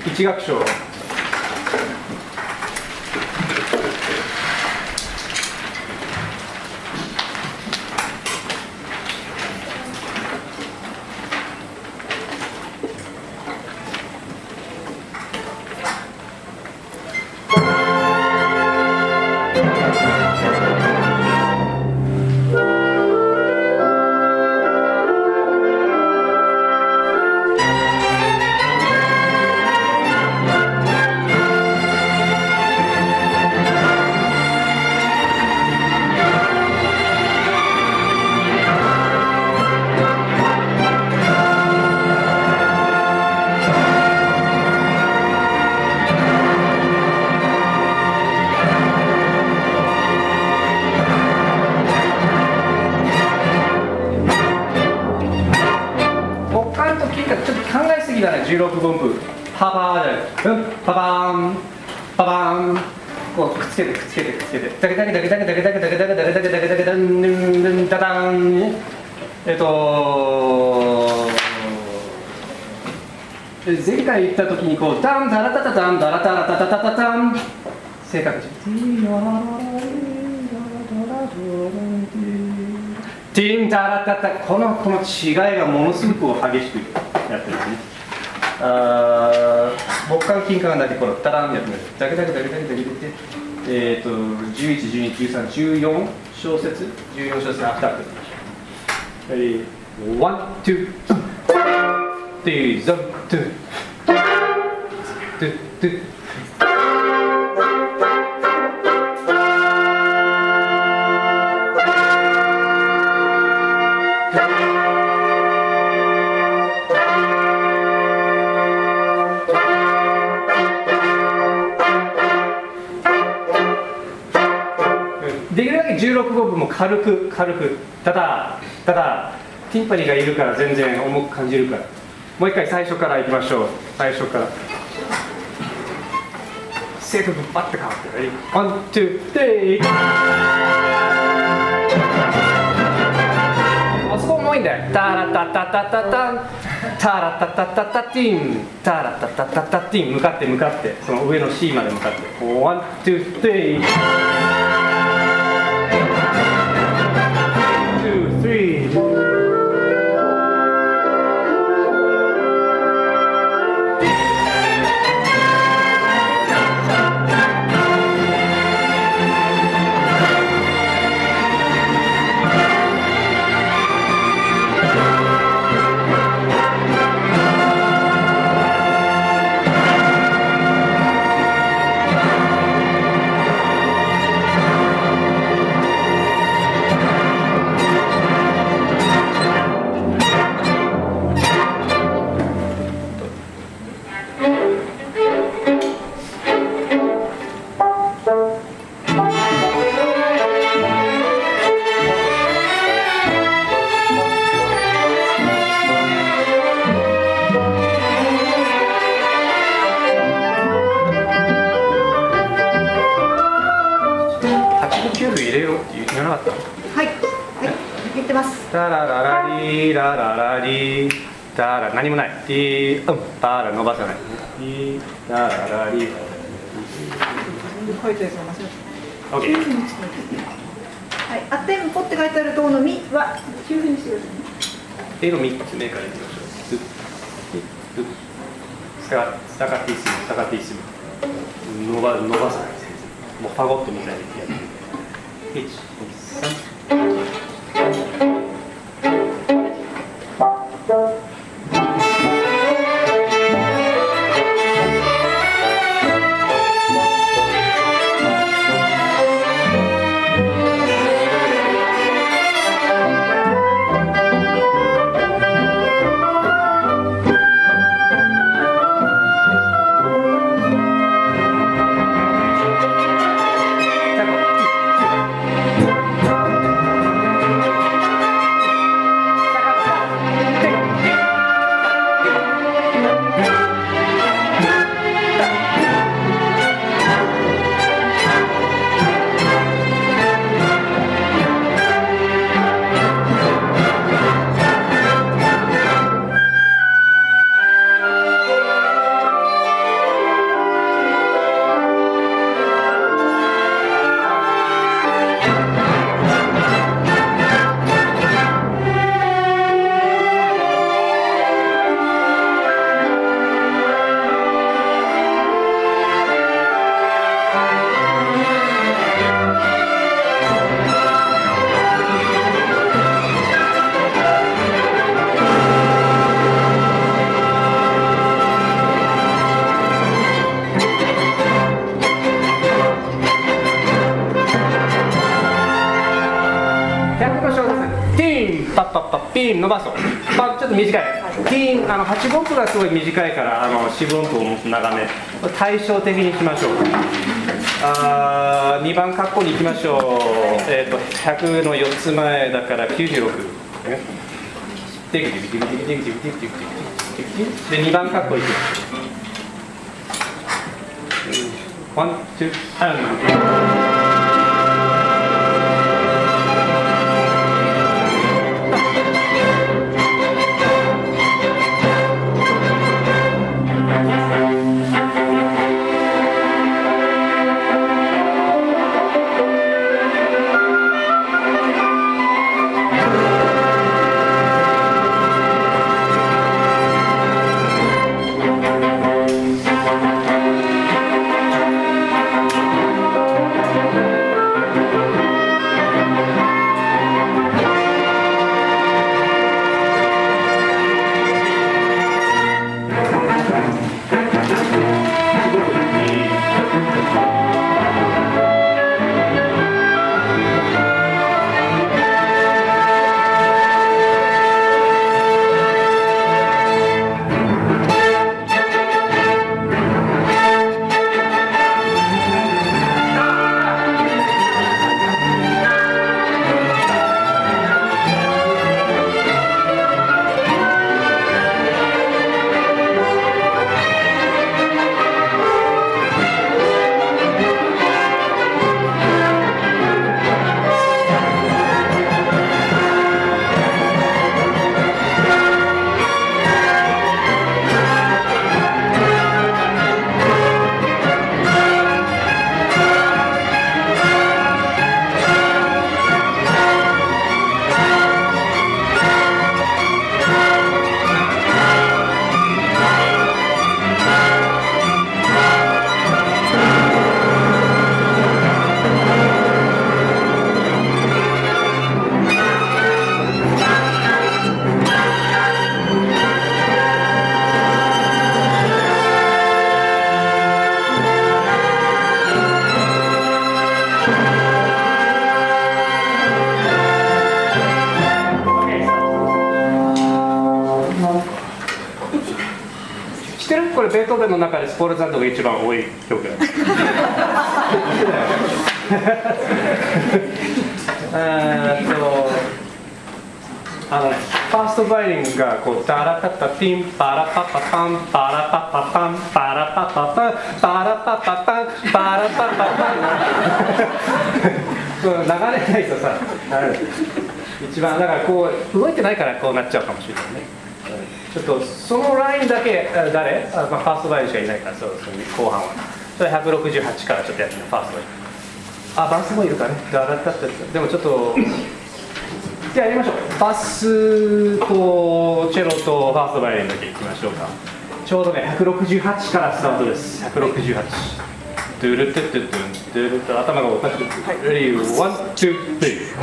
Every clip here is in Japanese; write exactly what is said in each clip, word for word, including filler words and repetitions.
一楽章。じゅうろくぶんぶパパーじゃない、うん、パパーンパパーンこうくっつけてくっつけてくっつけてダケダケダケダケダケダケダケダケダケダケダケダケダンダンダダンえっと前回言った時にこうダンダラタタタンダラタラタタタタタン正確にティンダラタタこのこの違いがものすごく激しくやってるんですね。あ木管金管が出てころタランやってるだけだけだけだけだけでえっとじゅういち、じゅうに、じゅうさん、じゅうよん小節じゅうよん小節アフターはい、ワン、ツー、ティーザントゥトゥトゥできるだけじゅうろくごぶんも軽く軽くただただティンパニーがいるから全然重く感じるからもう一回最初からいきましょう最初から正確バッて変わってワン、ツー、スリーあそこ重いんだよタラタタタタタンタラタタタタティンタラタタタタティン向かって向かってその上の C まで向かってワン、ツー、スリータラララリラララリタラ何もないティーうんタラ伸ばさないティータララリ書いてあるの間違えた。 オッケーはい、あテンポって書いてあるところのミはきゅうふうにしてくださいね。 英語みっつめからいきましょうスカスタカティッシモスタカティッシモ伸ば伸ばさないもうファゴットみたいにやっていち、に、さんティーン伸ばそう。パンちょっと短い。ティーンあのはち分音符がすごい短いからあのよん分音符をもっと長め。対照的にいきましょう。あにばん括弧に行きましょう。えっ、ー、とひゃくのよっつまえだからきゅうじゅうろく。でにばん括弧いきます。ワン、ツー、アン。これベートーベンの中でスポルザンドが一番多い曲なんですえっとあのね、ファーストバイオリンがこうタラタタティンパラパパパンパラパパパンパラパパパンパラパパパンパラパパパン流れないとさ一番だからこう動いてないからこうなっちゃうかもしれないね。ちょっとそのラインだけ誰あ、まあ、ファーストバイオリンしかいないからそうその後半はそれひゃくろくじゅうはちからちょっとやってみるファーストバイオリンあバスもいるかねダラッタッタッタでもちょっとじゃあやりましょうバスとチェロとファーストバイオリンだけいきましょうかちょうどねひゃくろくじゅうはちからスタートですひゃくろくじゅうはちドゥルトゥトゥトゥンドゥルト頭がおかしくレディーワンツースリー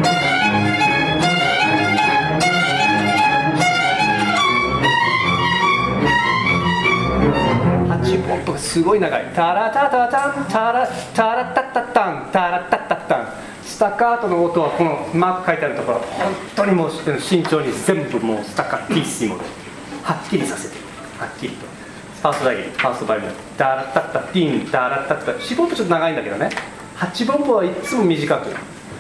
はち音符がすごい長いタラタタタンタラタラタタタンタラタタタンスタッカートの音はこのマーク書いてあるところ本当にもう慎重に全部もうスタッカティッシモではっきりさせてはっきりとファーストバイオリンファーストバイオリンタラタタティンタラタタよん音符ちょっと長いんだけどねはち音符はいつも短く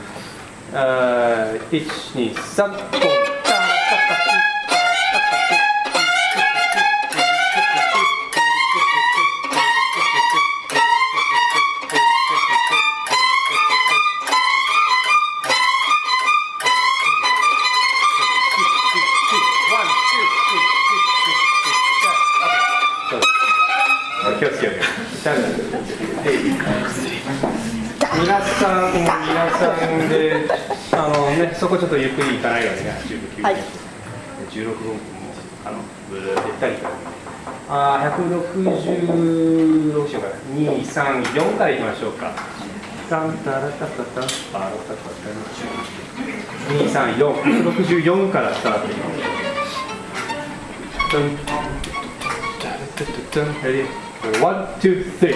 いちにさんポンタラタタティン気をつけよう皆さん皆さんであのねそこちょっとゆっくりいかないようにねはいじゅうろく音符もあのブルーでったりあひゃくろくじゅうろくしようかなにさんよんからいきましょうかタンタラタタタパラタタタにさんよんろくじゅうよんからスタートしますレディーOne, two, three.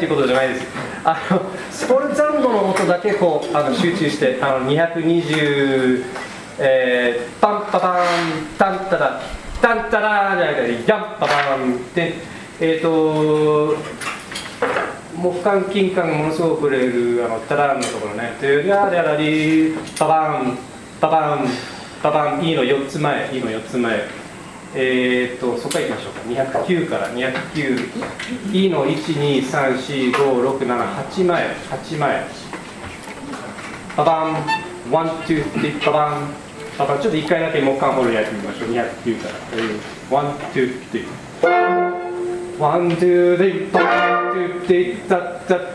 ことじゃないです。あのスポルツァンドの音だけこうあの集中してあのにひゃくにじゅう、えー、パンパパンタンタラタンタラーじゃなくてヤンパパンってえっ、ー、と木管金管がものすごく触れるあのタランのところね。でややらりパパンパパンパパン E のよっつまえ E のよっつまえ。えー、とそこからいきましょうか。にひゃくきゅうからにひゃくきゅう E のいちにさんしごろくななはちまえはちまえパパンワンツースリーパパンパパンちょっといっかいだけ木管ホールやってみましょう。にひゃくきゅうからワンツースリーワンツースリーパンツースリータッタッ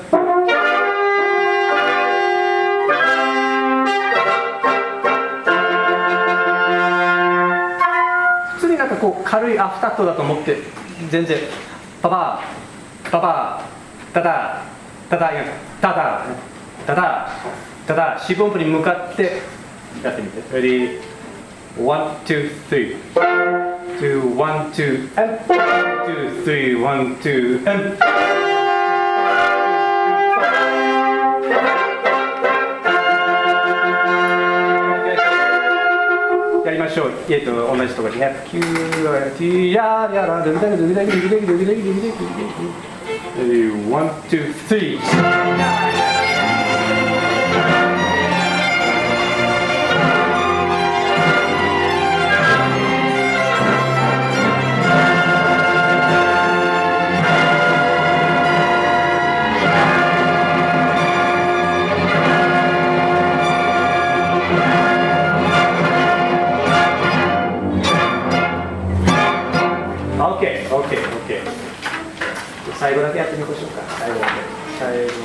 こう軽いアフタットだと思って全然パパパパタダタダタダタダタダ四分音符に向かってやってみて。Ready? One, two, three. Two, one, two, and one, two, three, one, two, and. やりましょう。えっと同じところにひゃくきゅうティヤーヤラドゥダドゥダドゥダドゥダドゥダドゥダドゥダドゥダドゥワン、ツー、スリー。OK、OK、OK。最後だけやってみましょうか。最後だけ。最後、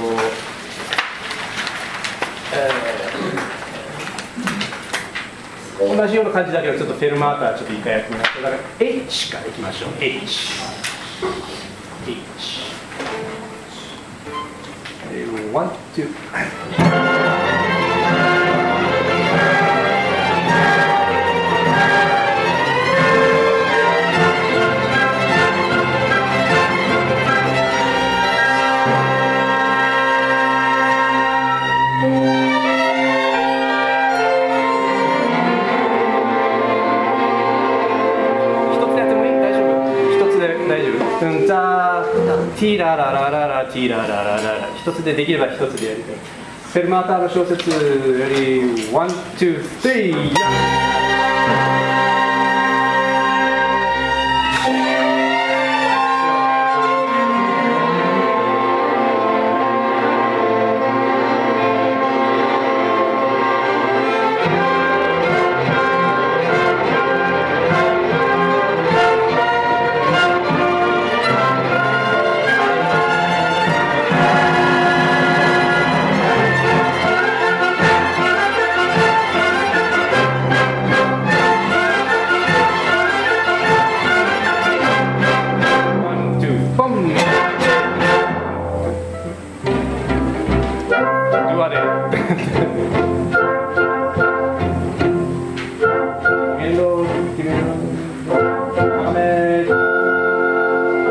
えー、同じような感じだけど、ちょっとフェルマーターちょっと一回やってみましょう。だから H からいきましょう。H。H。ワン、ツー。ティラララララティラララララ一つでできれば一つでやりたい。フェルマーターの小説よりワン、ツー、スリー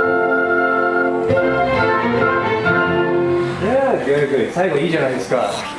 最後いいじゃないですか。